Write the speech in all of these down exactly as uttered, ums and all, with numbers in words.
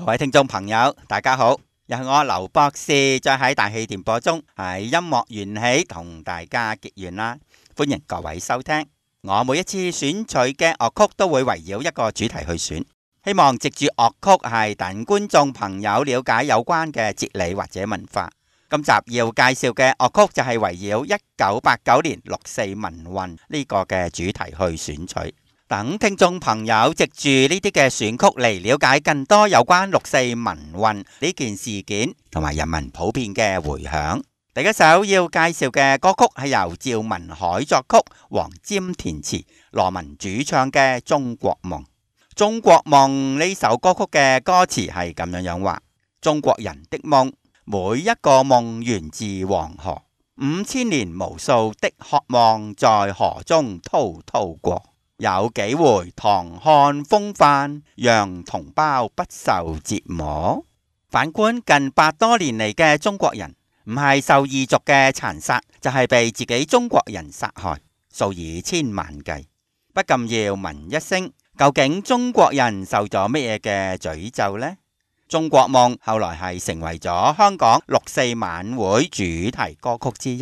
位聽眾朋友，大家好，又係我劉博士，再喺大氣電波中喺音樂緣起同大家結緣啦，歡迎各位收聽。我每一次選取嘅樂曲都會圍繞一個主題去選，希望藉住樂曲係等觀眾朋友了解有關嘅哲理或者文化。今集要介紹嘅樂曲就係圍繞一九八九年六四民運呢個嘅主題去選取。等聽眾朋友藉住呢啲嘅選曲嚟了解更多有關六四民運呢件事件同埋人民普遍嘅回響。第一首要介紹嘅歌曲係由趙文海作曲、黃霑填詞、羅文主唱嘅《中國夢》。《中國夢》呢首歌曲嘅歌詞係咁樣樣話：中國人的夢，每一個夢源自黃河，五千年無數的渴望在河中滔滔過。有幾回唐漢風範，讓同胞不受折磨。反觀近百多年嚟嘅中國人，唔係受異族嘅殘殺，就係被自己中國人殺害，數以千萬計。不禁要問一聲，究竟中國人受咗乜嘢嘅詛咒呢？中國夢後來係成為咗香港六四晚會主題歌曲之一。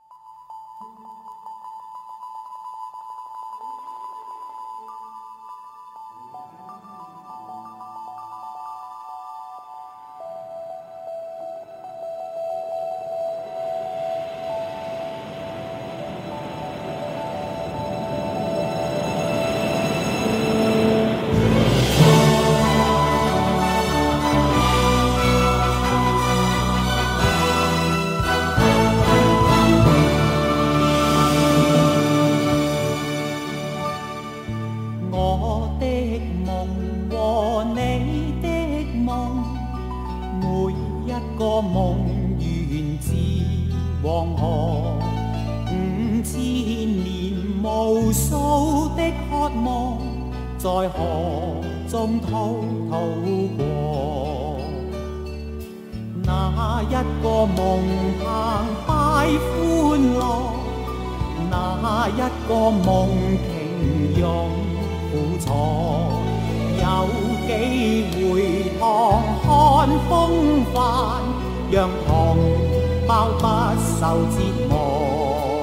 無數的渴望在河中滔滔過，那一個夢澎湃歡樂，那一個夢平庸苦楚，有機會唐漢風範，讓同胞不受折磨。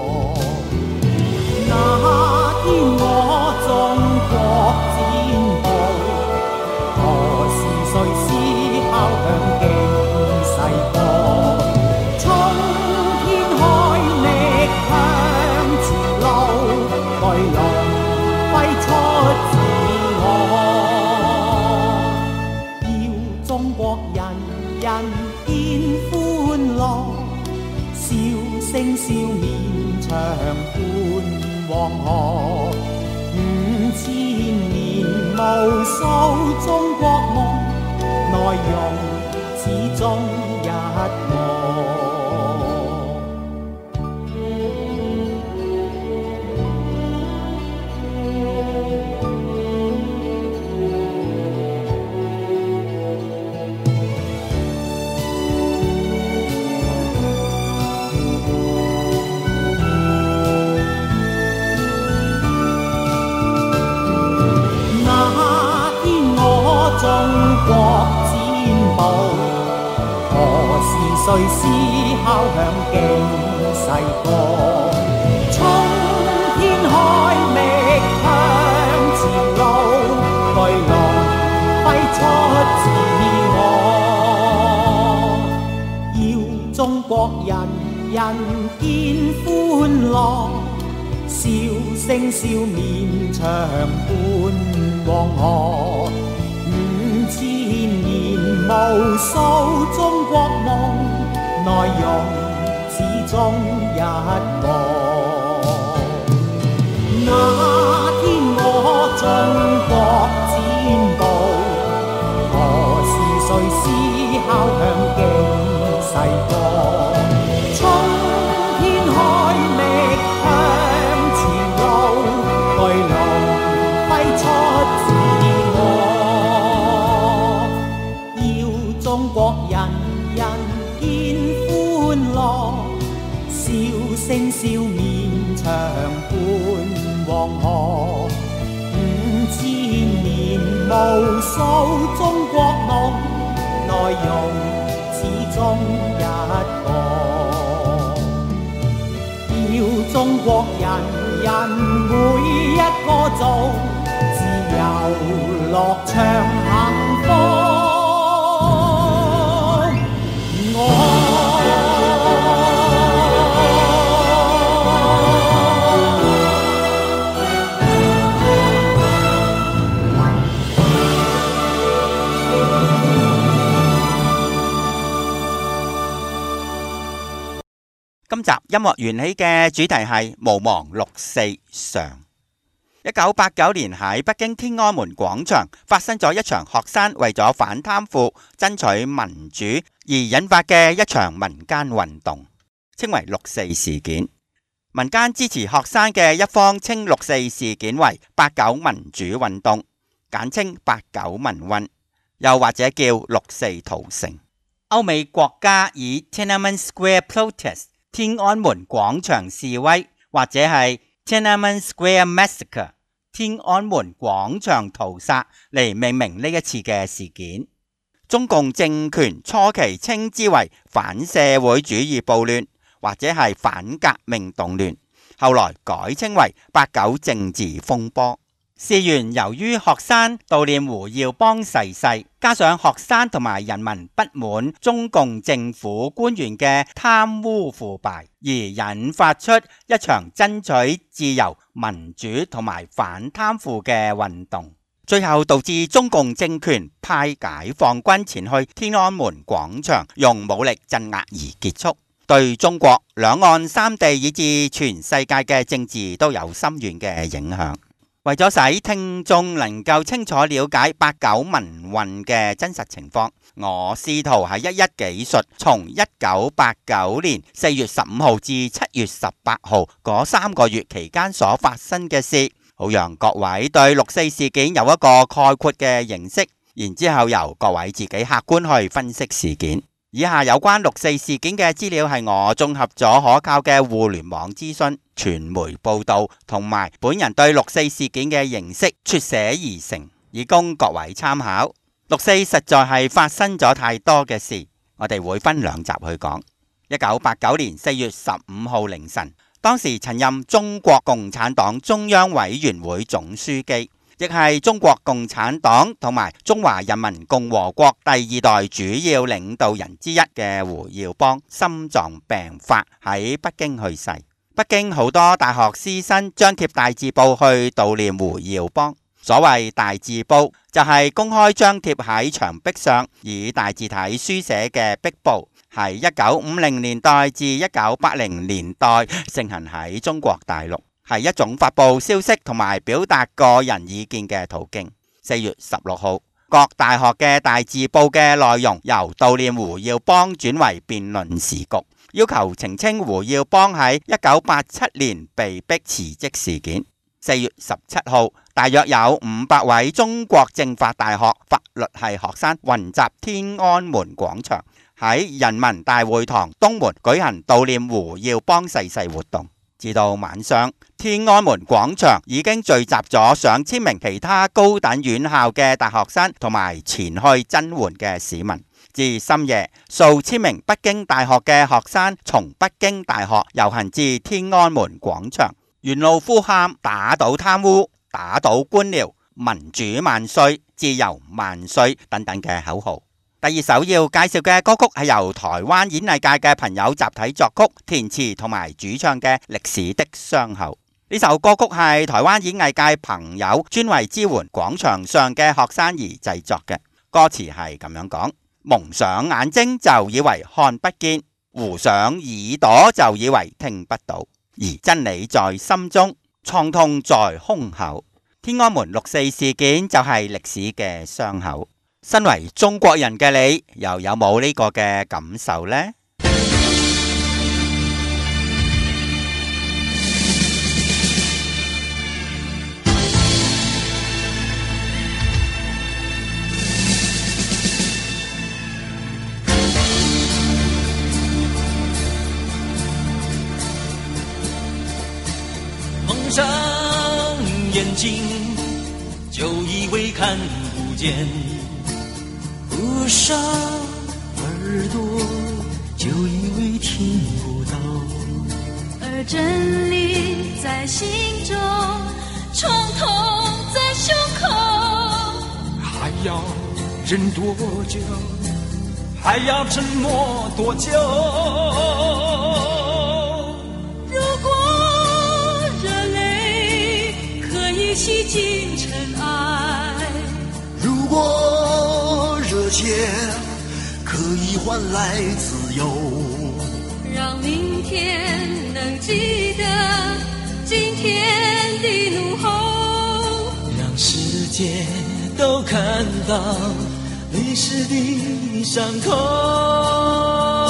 那天我中國展步，何時誰思敲響驚世歌？衝天開力向前路，來龍揮出自我。要中國人人見歡樂，笑聲笑面長伴黃河，五千年無數中國夢，內容始終一個。中國展步，何時誰思敲響驚世歌？衝天開力向前路，來龍揮出自我。要中國人人見歡樂，笑聲笑面長伴黃河。五千年無數中國夢，內容始終一個。那天我中國展步，何時誰思敲響驚世歌？衝天開力向前路，來龍揮出自我。中國人人見歡樂，笑聲笑面長伴黃河。五千年無數中國夢， 內容始終一個，要中國人人每一個做自由樂暢幸福。 今集音樂緣起嘅主題係無忘六四常。一九八九年喺北京天安門廣場發生咗一場學生為咗反貪腐、爭取民主而引發嘅一場民間運動，稱為六四事件。民間支持學生嘅一方稱六四事件為八九民主運動，簡稱八九民運，又或者叫六四屠城。歐美國家以 Tiananmen Square Protest 天安門廣場示威，或者係 Tiananmen Square Massacre 天安門廣場屠殺嚟命名呢一次嘅事件。中共政權初期稱之為反社會主義暴亂，或者係反革命動亂，後來改稱為八九政治風波。事源由於學生悼念胡耀邦逝世，加上學生同埋人民不滿中共政府官員嘅貪污腐敗，而引發出一場爭取自由、民主同埋反貪腐嘅運動，最後導致中共政權派解放軍前去天安門廣場，用武力鎮壓而結束，對中國兩岸三地以至全世界嘅政治都有深遠嘅影響。為咗使聽眾能夠清楚了解八九民運嘅真實情況，我試圖喺一一記述從一九八九年四月十五號至七月十八號嗰三個月期間所發生嘅事，好讓各位對六四事件有一個概括嘅認識，然之後由各位自己客觀去分析事件。以下有關六四事件嘅資料係我綜合咗可靠嘅互聯網資訊、傳媒報道同埋本人對六四事件嘅認識撮寫而成，以供各位參考。六四實在係發生咗太多嘅事，我哋會分兩集去講。一九八九年四月十五號凌晨，當時曾任中國共產黨中央委員會總書記，亦係中國共產黨同埋中華人民共和國第二代主要領導人之一嘅胡耀邦心臟病發喺北京去世。北京好多大學師生張貼大字報去悼念胡耀邦。所謂大字報就係公開張貼喺牆壁上以大字體書寫嘅壁報，係一九五零年代至一九八零年代盛行喺中國大陸，係一種發佈消息同埋表達個人意見嘅途徑。四月十六號，各大學嘅大字報嘅內容由悼念胡耀邦轉為辯論時局，要求澄清胡耀邦喺一九八七年被逼辭職事件。四月十七號，大約有五百位中國政法大學法律系學生雲集天安門廣場，喺人民大會堂東門舉行悼念胡耀邦逝世活動。至到晚上，天安門廣場已經聚集咗上千名其他高等院校嘅大學生同埋前去增援嘅市民。至深夜，數千名北京大學嘅學生從北京大學遊行至天安門廣場，沿路呼喊打倒貪污、打倒官僚、民主萬歲、自由萬歲等等嘅口號。第二首要介紹嘅歌曲係由台灣演藝界嘅朋友集體作曲、填詞同埋主唱嘅《歷史的傷口》。呢首歌曲係台灣演藝界朋友專為支援廣場上嘅學生而製作嘅。歌詞係咁樣講：蒙上眼睛就以為看不見，糊上耳朵就以為聽不到，而真理在心中，創痛在胸口。天安門六四事件就係歷史嘅傷口。身為中國人嘅你，又有冇呢個嘅感受呢？ 蒙上眼睛就以為看不見，不上耳朵就以为听不到， 而真理在心中，冲痛在胸口。 还要忍多久？还要沉默多久？ 如果热泪可以洗净尘埃， 如果热血可以换来自由， 让明天能记得今天的怒吼， 让世界都看到历史的伤口。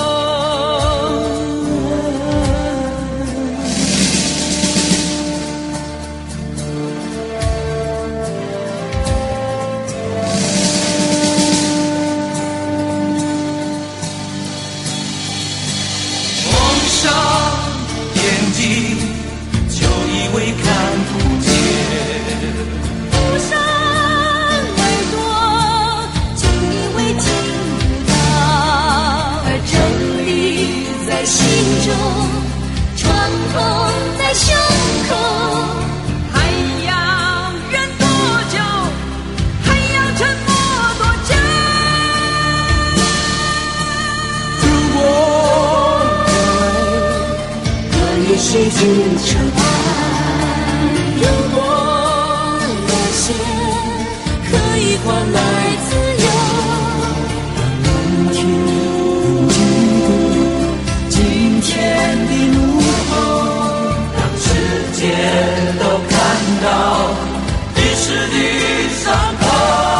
蒙上眼睛，就以为看不见。 捂上耳朵，就以为听不到。而真理在心中，创痛在胸口。还要忍多久？还要沉默多久？ 如果可以洗净尘埃，如果热血可以换来自由， 明天能记得今天的怒吼，让世界都看到历史的伤口。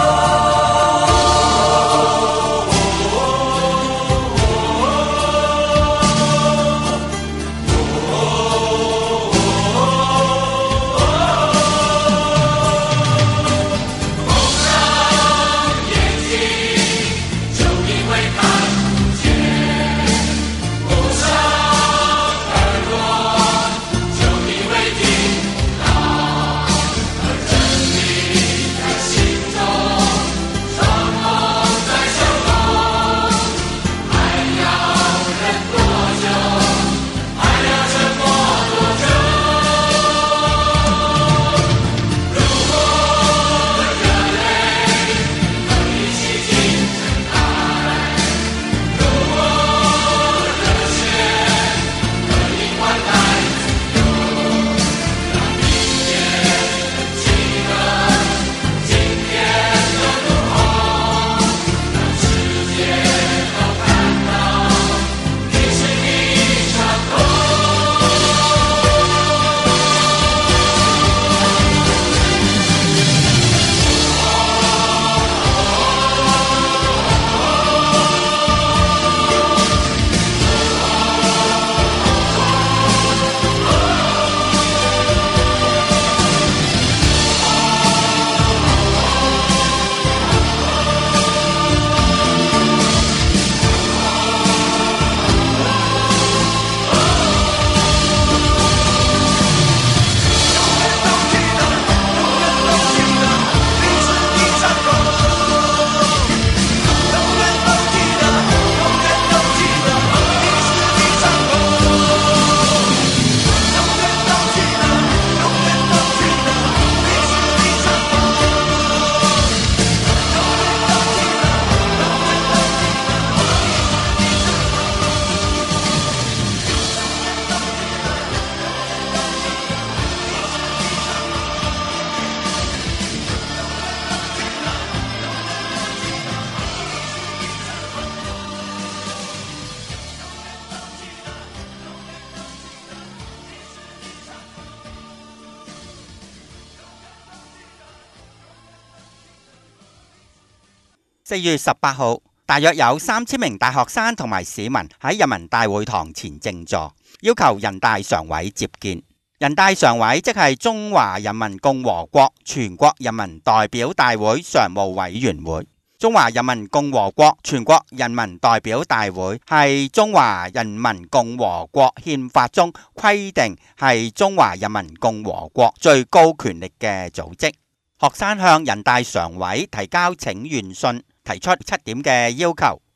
四月十八號，大約有三千名大學生同埋市民喺人民大會堂前靜坐，要求人大常委接見。人大常委即係中華人民共和國全國人民代表大會常務委員會。中華人民共和國全國人民代表大會係中華人民共和國憲法中規定係中華人民共和國最高權力嘅組織。學生向人大常委提交請願信，提出七點嘅要求，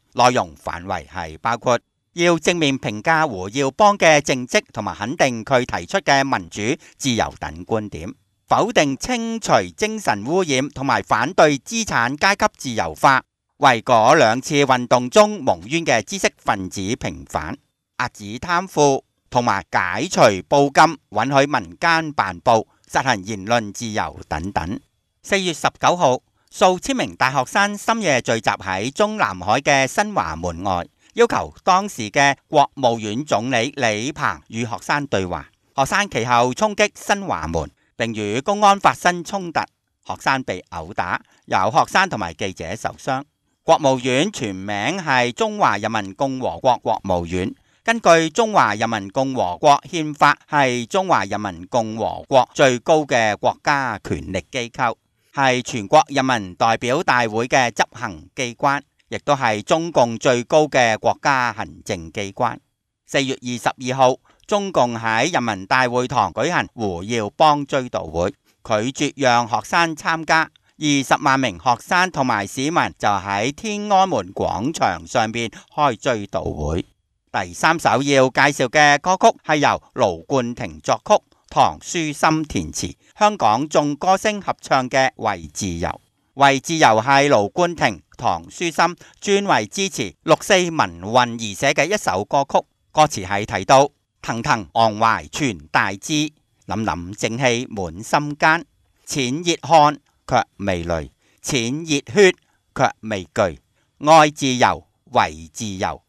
內容範圍係包括要正面評價胡耀邦嘅政績同埋肯定佢提出嘅民主自由等觀點，否定清除精神污染同埋反對資產階級自由化，為嗰兩次運動中蒙冤嘅知識分子平反，遏止貪腐同埋解除報禁，允許民間辦報，實行言論自由等等。四月十九號，數千名大學生深夜聚集喺中南海嘅新華門外，要求當時嘅國務院總理李鵬與學生對話。學生其後衝擊新華門，並與公安發生衝突，學生被毆打，有學生同埋記者受傷。國務院全名係中華人民共和國國務院，根據中華人民共和國憲法，係中華人民共和國最高嘅國家權力機構，係全國人民代表大會嘅執行機關，亦都係中共最高嘅國家行政機關。四月二十二號，中共喺人民大會堂舉行胡耀邦追悼會，拒絕讓學生參加。二十萬名學生同埋市民就喺天安門廣場上邊開追悼會。第三首要介紹嘅歌曲係由盧冠廷作曲，唐書琛填詞，香港眾歌星合唱嘅《為自由》。《為自由》係盧冠廷、唐書琛專為支持六四民運而寫嘅一首歌曲，歌詞係提到騰騰昂懷全大志，凜凜正氣滿心間，淺熱汗卻未累，淺熱血卻未懼，愛自由，為自由。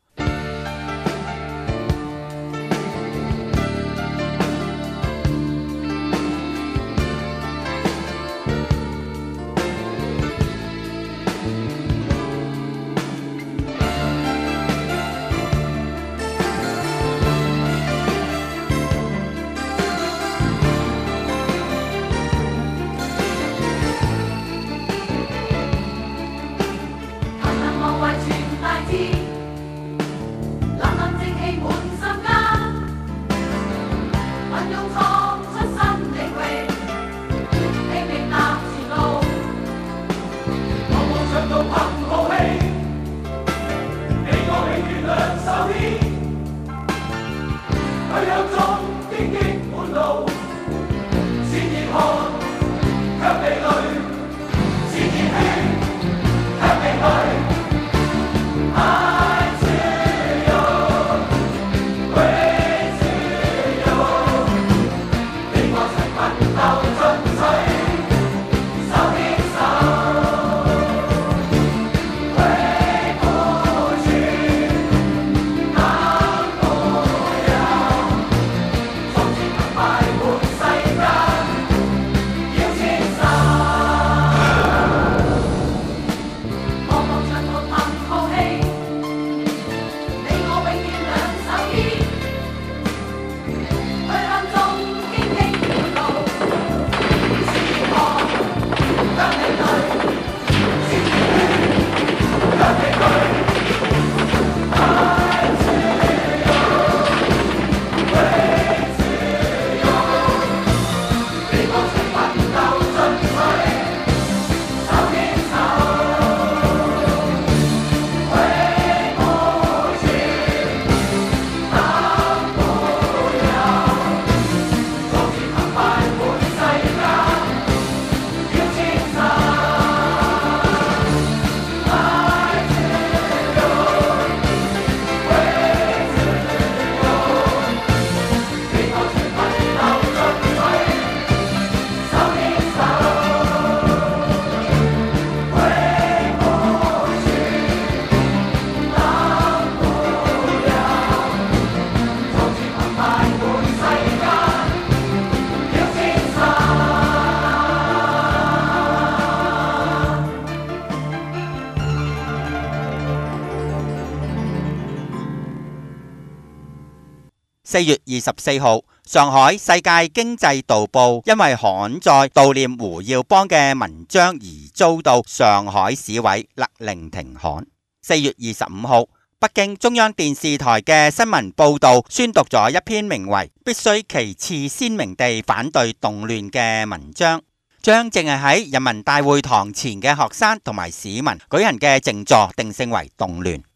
四月二十四號，上海世界經濟導報因為刊載悼念胡耀邦嘅文章而遭到上海市委勒令停刊。四月二十五號，北京中央電視台嘅新聞報道宣讀咗一篇名為《必須旗幟鮮明地反對動亂》嘅文章，將淨係喺人民大會堂前嘅學生同埋市民舉行嘅靜坐定性為動亂。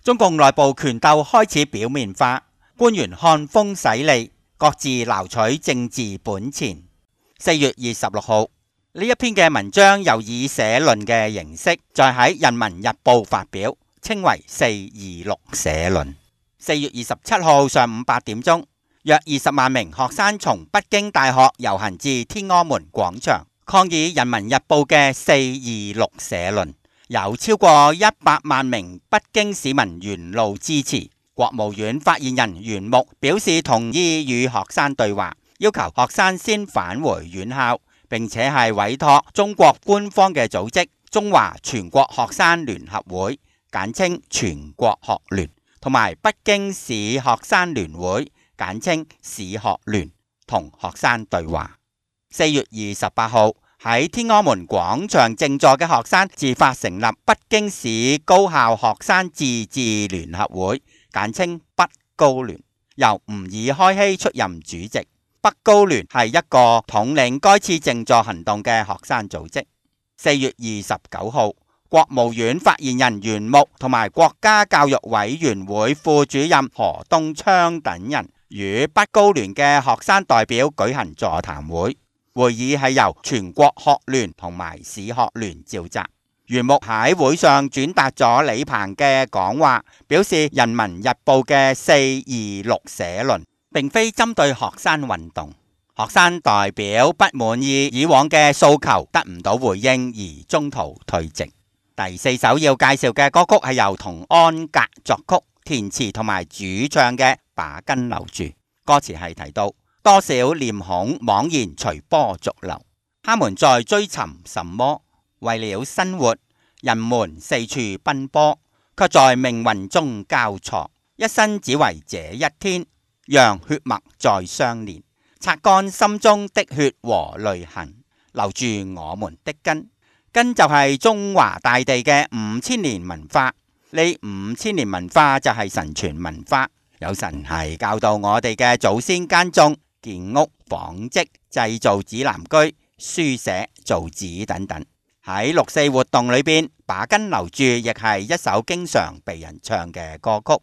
中共內部權鬥開始表面化，官員看風使利，各自撈取政治本錢。四月二十六號，呢一篇嘅文章又以社論嘅形式，再喺《人民日報》發表，稱為四二六社論。四月二十七號上午八點鐘，約二十萬名學生從北京大學遊行至天安門廣場，抗議《人民日報》嘅四二六社論。有超過一百萬名北京市民沿路支持。國務院發言人袁木表示同意與學生對話，要求學生先返回院校，並且係委託中國官方嘅組織中華全國學生聯合會，簡稱全國學聯，同埋北京市學生聯會，簡稱市學聯，同學生對話。四月二十八號，喺天安門廣場靜坐嘅學生自發成立北京市高校學生自治聯合會，簡稱北高聯，由吾爾開希出任主席。北高聯係一個統領該次靜坐行動嘅學生組織。四月二十九號，國務院發言人袁木同埋國家教育委員會副主任何東昌等人與北高聯嘅學生代表舉行座談會。會議係由全國學聯同埋市學聯召集。袁木喺會上轉達咗李鵬嘅講話，表示《人民日報》嘅四二六社論並非針對學生運動，學生代表不滿意以往嘅訴求得唔到回應而中途退席。第四首要介紹嘅歌曲係由童安格作曲、填詞同埋主唱嘅《把根留住》，歌詞係提到多少臉孔茫然隨波逐流，他們在追尋什麼？為了生活，人們四處奔波，卻在命運中交錯，一生只為這一天，讓血脈再相連，擦乾心中的血和淚痕，留住我們的根。根就係中華大地嘅五千年文化，呢五千年文化就係神傳文化，有神係教導我哋嘅祖先耕種、建屋、紡織、製造指南居、書寫、造紙等等。喺六四活動裏邊，把根留住亦係一首經常被人唱嘅歌曲。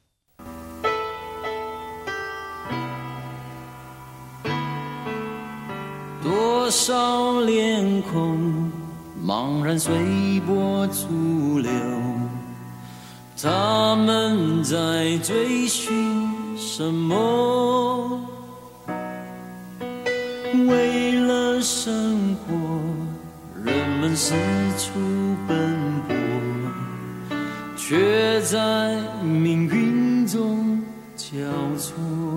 多少臉孔茫然隨波逐流，他們在追尋什麼？為了生活，人們四處奔波，卻在命運中交錯。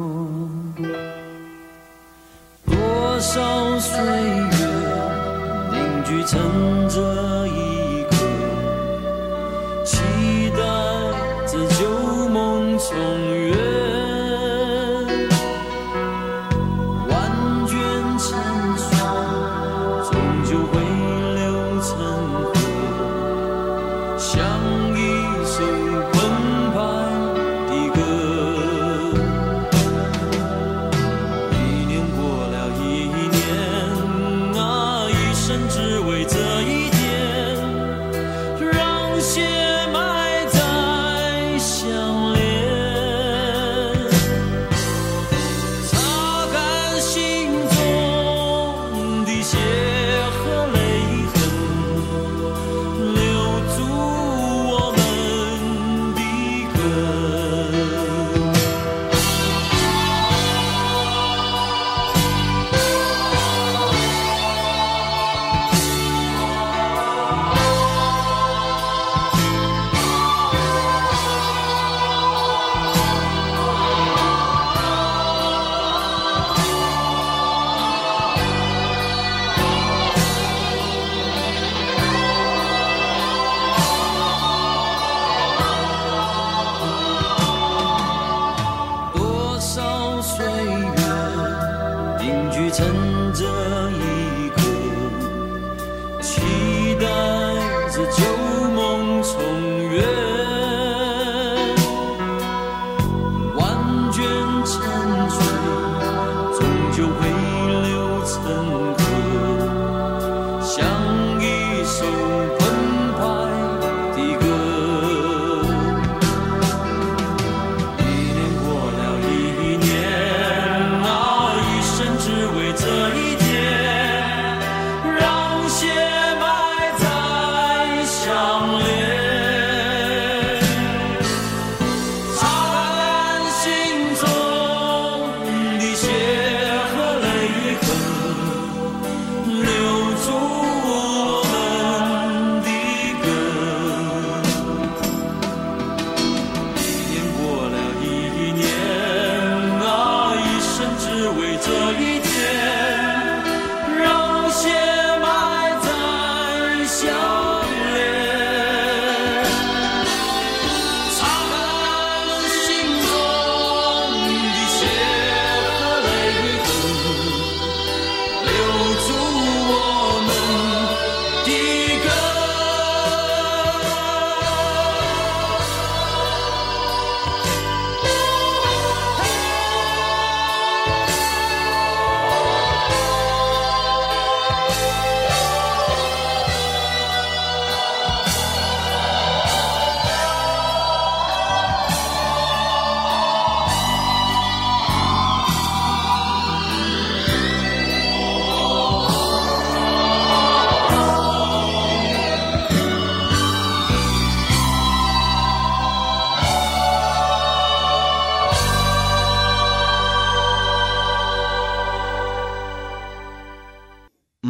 多少歲月凝聚成這一刻，期待着舊夢重圓。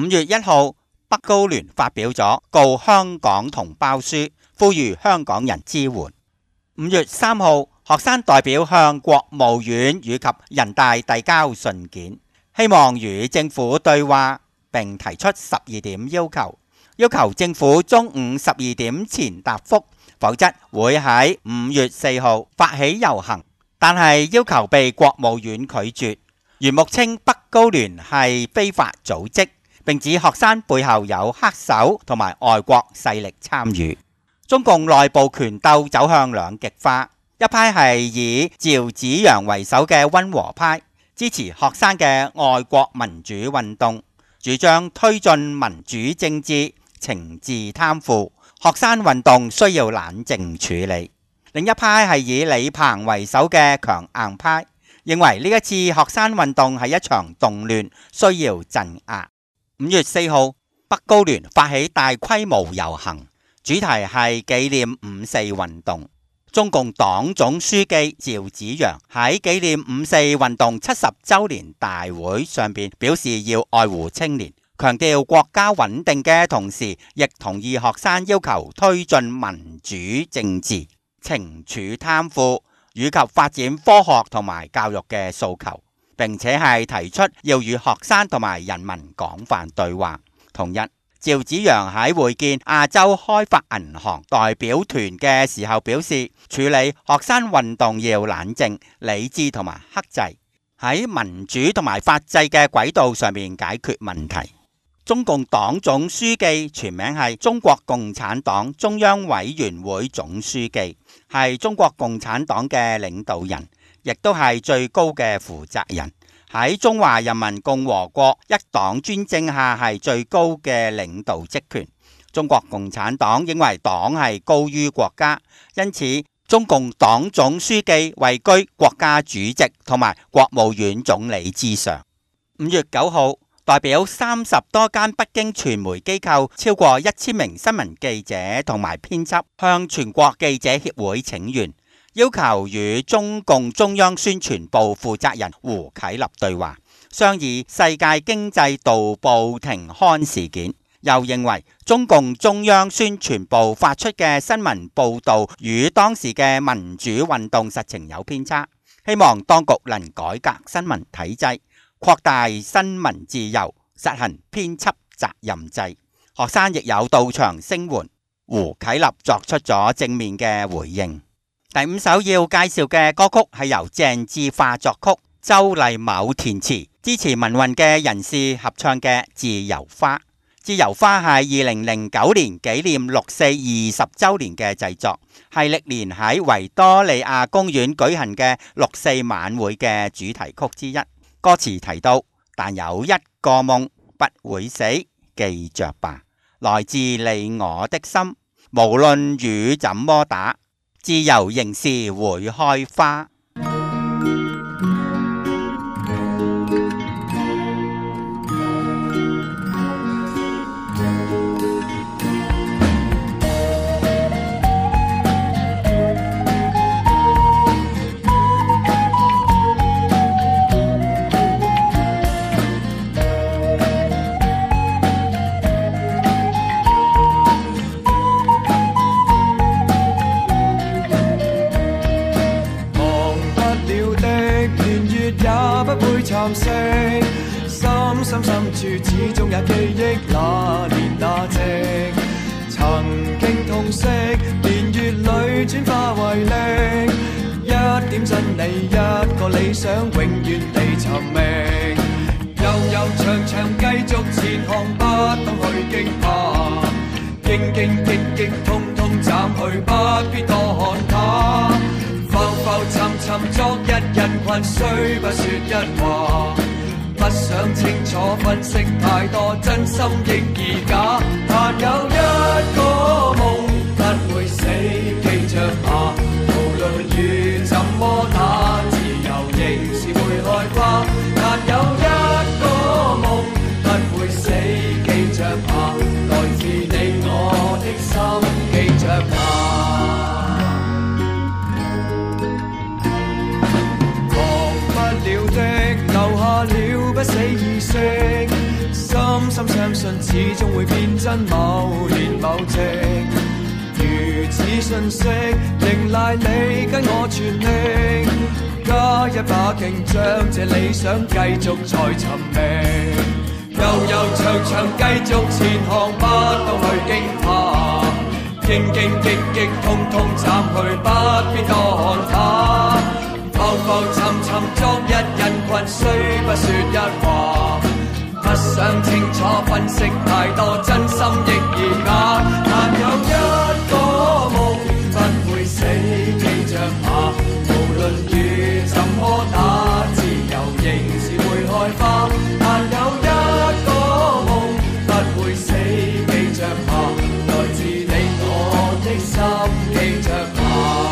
月一號，北高聯發表咗告香港同胞書，呼籲香港人支援。五月三號，學生代表向國務院以及人大遞交信件，希望與政府對話，並提出十二點要求，要求政府中午十二點前答覆，否則會喺五月四號發起遊行。但係要求被國務院拒絕。袁木稱北高聯係非法組織，並指學生背後有黑手同埋外國勢力參與。中共內部權鬥走向兩極化，一派係以趙紫陽為首嘅溫和派，支持學生嘅愛國民主運動，主張推進民主政治，懲治貪腐。學生運動需要冷靜處理。另一派係以李鵬為首嘅強硬派，認為呢一次學生運動係一場動亂，需要鎮壓。五月四號，北高聯發起大規模遊行，主題係紀念五四運動。中共黨總書記趙紫陽喺紀念五四運動七十週年大會上邊表示要愛護青年，強調國家穩定嘅同時，亦同意學生要求推進民主政治、懲處貪腐以及發展科學同埋教育嘅訴求，並且係提出要與學生同埋人民廣泛對話。同日，趙紫陽喺會見亞洲開發銀行代表團嘅時候表示，處理學生運動要冷靜、理智同埋克制，喺民主同埋法制嘅軌道上面解決問題。中共黨總書記全名係中國共產黨中央委員會總書記，係中國共產黨嘅領導人，亦都係最高嘅負責人，喺中華人民共和國一黨專政下係最高嘅領導職權。中國共產黨認為黨係高於國家，因此中共黨總書記位居國家主席同埋國務院總理之上。五月九號，代表三十多間北京傳媒機構超過一千名新聞記者同埋編輯向全國記者協會請願，要求與中共中央宣傳部負責人胡啟立對話，商議世界經濟導報停刊事件。又認為中共中央宣傳部發出嘅新聞報導與當時嘅民主運動實情有偏差，希望當局能改革新聞體制，擴大新聞自由，實行編輯責任制。學生亦有到場聲援，胡啟立作出咗正面嘅回應。第五首要介紹嘅歌曲係由鄭智化作曲，周麗某填詞，支持民運嘅人士合唱嘅《自由花》。《自由花》係二零零九年紀念六四二十週年嘅製作，係歷年喺維多利亞公園舉行嘅六四晚會嘅主題曲之一。歌詞提到，但有一個夢不會死，記着吧，來自你我的心，無論雨怎麼打，自由仍是會開花。 深深深處始終也記憶那年那夕，曾經痛惜，年月裏轉化為力，一點真理一個理想永遠地尋覓，悠悠長長繼續前行，不ต้อง去驚怕，荊荊棘棘通通斬去，不必多看它，浮浮沉沉昨日人群雖不說一話，不想清楚分析太多，真心亦易假。但有一個夢不會死，記着吧，無論雨怎麼打，自由仍是會開花。但有一個夢不會死，記着吧，來自你我的心，記着吧。忘不了的，留下了不死意識，深深相信變真某年某夕。如此信息，仍賴你跟我全力，加一把勁，將這理想繼續再尋覓。悠悠長長繼續前行，不都去驚怕，荊荊棘棘通通斬去，不必多看它。浮浮沉沉作一人群，雖不說一話，不想清楚分析太多，真心亦易假。但有一個夢不會死，記着吧，無論雨怎麼打，自由仍是會開花。但有一個夢不會死，記着吧，來自你我的心，記着吧。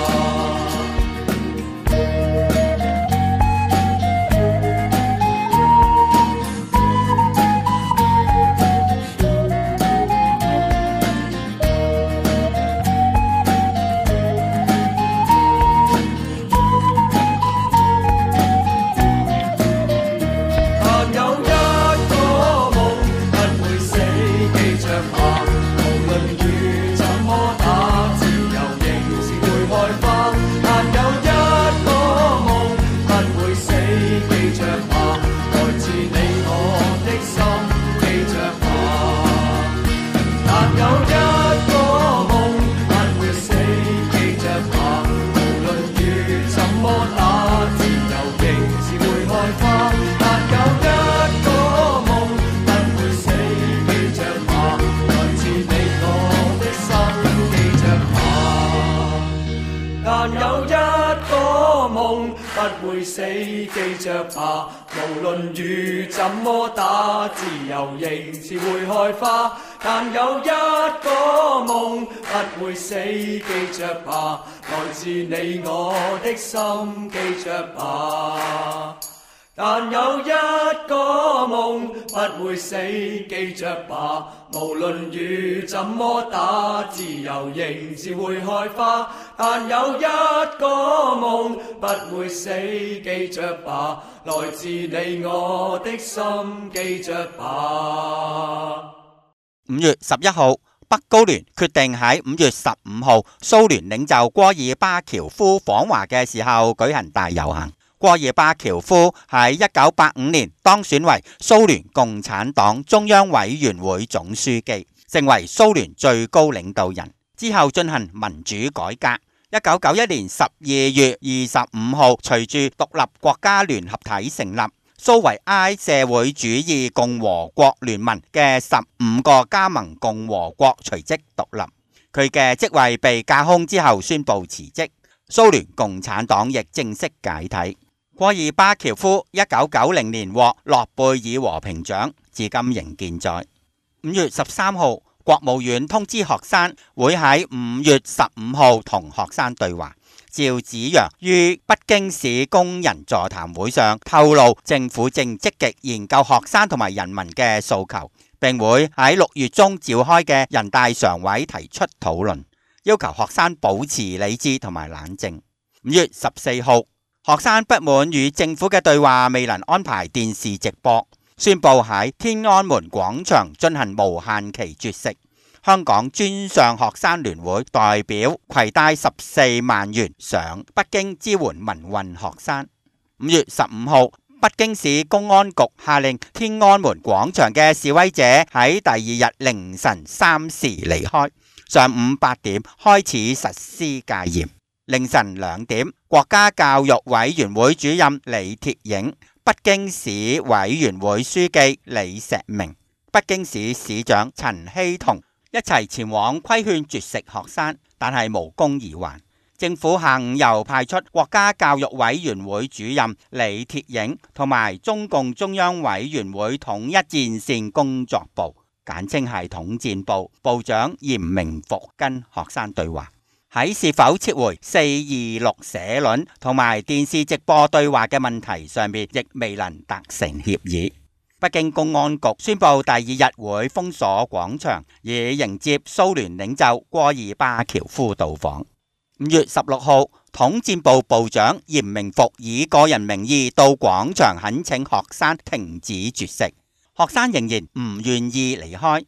不會死，記着吧，無論雨怎麼打，自由仍是會開花。但有一個夢不會死，記着吧，來自你我的心，記着吧。但有一個夢不會死，記着吧，無論雨怎麼打，自由仍是會開花。但有一個夢不會死，記着吧，來自你我的心，記着吧。 五月十一號，北高聯決定喺五月十五號蘇聯領袖戈爾巴喬夫訪華嘅時候舉行大遊行。戈爾巴喬夫喺一九八五年當選為蘇聯共產黨中央委員會總書記，成為蘇聯最高領導人。之後進行民主改革。一九九一年十二月二十五號，隨住獨立國家聯合體成立，蘇維埃社會主義共和國聯盟嘅十五個加盟共和國隨即獨立。佢嘅職位被架空之後宣布辭職，蘇聯共產黨亦正式解體。戈爾巴喬夫一九九零年獲諾貝爾和平獎，至今仍健在。五月十三號，國務院通知學生會喺五月十五號同學生對話。趙紫陽於北京市工人座談會上透露，政府正積極研究學生同埋人民嘅訴求，並會喺六月中召開嘅人大常委提出討論，要求學生保持理智同埋冷靜。五月十四號，學生不滿與政府嘅對話未能安排電視直播，宣布喺天安門廣場進行無限期絕食。香港專上學生聯會代表攜帶十四萬元上北京支援民運學生。五月十五號，北京市公安局下令天安門廣場嘅示威者喺第二日凌晨三時離開，上午八點開始實施戒嚴。凌晨兩點，國家教育委員會主任李鐵映、北京市委員會書記李石明、北京市市長陳希同一齊前往規勸絕食學生，但係無功而還。政府下午又派出國家教育委員會主任李鐵映同埋中共中央委員會統一戰線工作部，簡稱係統戰部部長嚴明復跟學生對話，喺是否撤回四二六社論同埋電視直播對話嘅問題上面，亦未能達成協議。北京公安局宣布第二日會封鎖廣場，以迎接蘇聯領袖戈爾巴喬夫到訪。五月十六號，統戰部部長嚴明復以個人名義到廣場懇請學生停止絕食，學生仍然唔願意離開。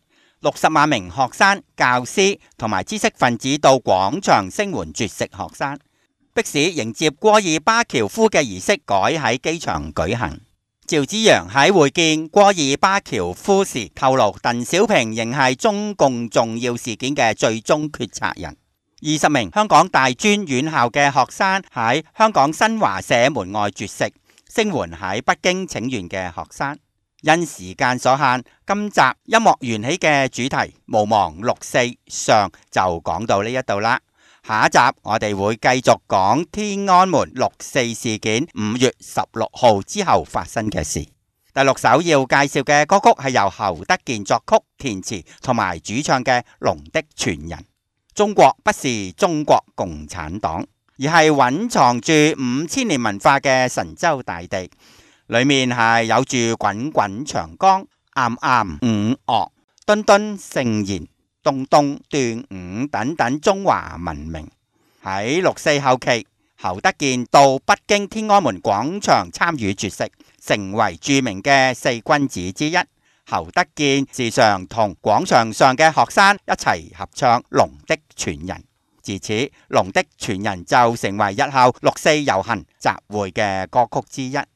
六十萬名學生、教師同埋知識分子到廣場聲援絕食學生，迫使迎接戈爾巴喬夫嘅儀式改喺機場舉行。趙紫陽喺會見戈爾巴喬夫時透露，鄧小平仍係中共重要事件嘅最終決策人。二十名香港大專院校嘅學生喺香港新華社門外絕食，聲援喺北京請願嘅學生。因時間所限，今集音樂緣起嘅主題毋忘六四上就講到呢一度啦。下一集我哋會繼續講天安門六四事件五月十六號之後發生嘅事。第六首要介紹嘅歌曲係由侯德健作曲、填詞同埋主唱嘅《龍的傳人》。中國不是中國共產黨，而係蘊藏住五千年文化嘅神州大地，裏面係有住滾滾長江、啱啱五岳、敦敦聖賢、東東端午等等中華文明。喺六四後期，侯德健到北京天安門廣場參與絕食，成為著名嘅四君子之一。侯德健時常同廣場上嘅學生一齊合唱《龍的傳人》，自此《龍的傳人》就成為日後六四遊行集會嘅歌曲之一。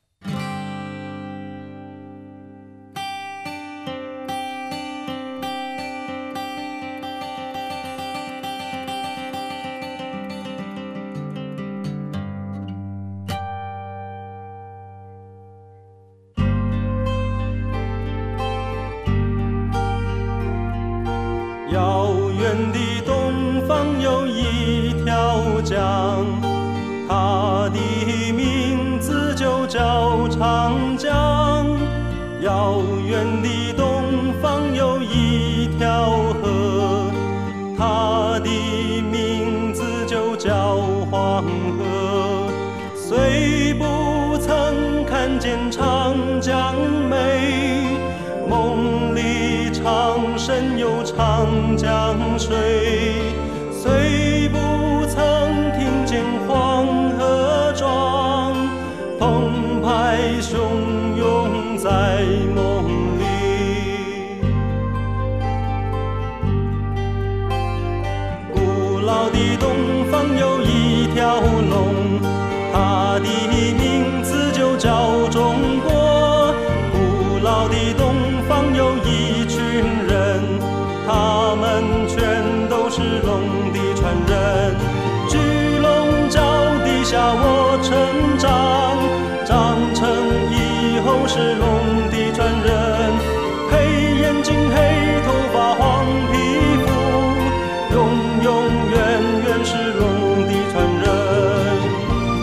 遙遠的東方有一條江，它的名字就叫長江。遙遠的東方有一條河，它的名字就叫黃河。雖不曾看見長江美，夢裏常神遊長江水，雖不曾聽見黃河壯，澎湃洶湧在夢裏。古老的東方有一條龍，它的名字就叫中國。古老的東方有一群人，他們全都是龍的傳人。聚龍角底下我成長，長成以後是龍的傳人。黑眼睛黑頭髮黃皮膚，永永遠遠是龍的傳人。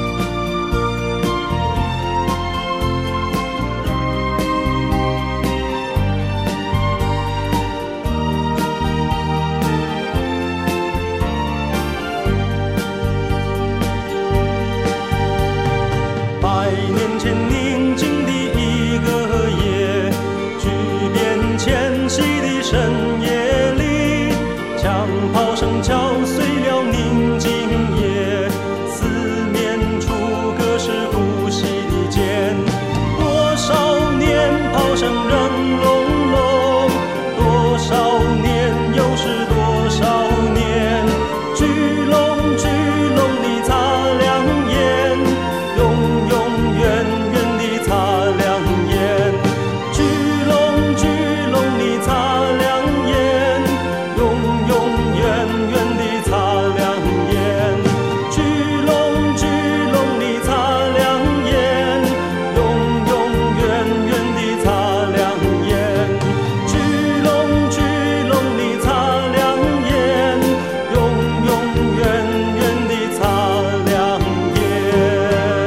百年前寧靜的一個夜，巨變遷徙的深夜裡，槍炮聲敲碎了寧靜夜，四面楚歌是呼吸的間。多少年炮聲仍隆隆，多少年又是多少年。巨龍巨龍你擦亮眼，永永遠遠地擦亮眼。巨龍巨龍你擦亮眼，永永遠遠地擦亮眼。巨龍巨龍你擦亮眼，永永遠遠地擦亮眼。巨龍巨龍你擦亮眼，永永遠遠地擦亮眼。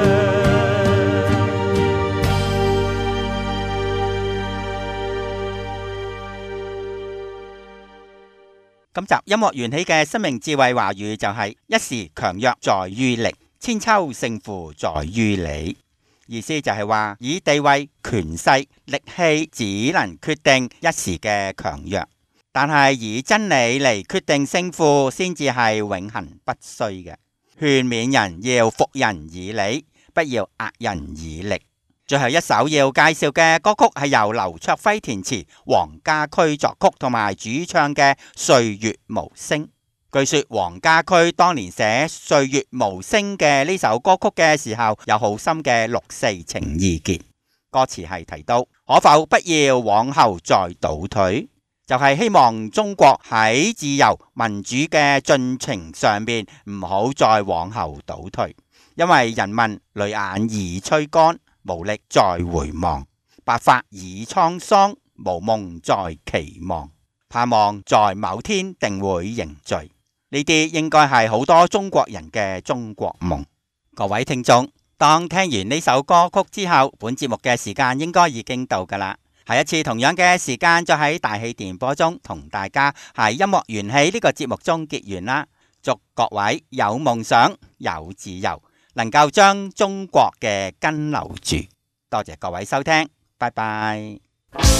今集音樂緣起嘅生命智慧華語就係、是、一時強弱在於力，千秋勝負在於理。意思就係話以地位、權勢、力氣只能決定一時嘅強弱，但係以真理嚟決定勝負先至係永恆不衰嘅。勸勉人要服人以理，不要壓人以力。 最後一首要介紹嘅歌曲係由劉卓輝填詞、黃家駒作曲同埋主唱嘅《歲月無聲》。據說黃家駒當年寫《歲月無聲》嘅呢首歌曲嘅時候，有好深嘅六四情意結。歌詞係提到，可否不要往後再倒退，就係希望中國喺自由民主嘅進程上面唔好再往後倒退，因為人民淚眼已吹乾，無力再回望，白髮已滄桑，無夢再期望，盼望在某天定會凝聚。呢啲應該係好多中國人嘅中國夢。各位聽眾，當聽完呢首歌曲之後，本節目嘅時間應該已經到㗎喇。下一次同樣嘅時間，再喺大氣電波中同大家喺音樂緣起呢個節目中結緣啦。祝各位有夢想、有自由，能夠將中國嘅根留住。多謝各位收聽，拜拜。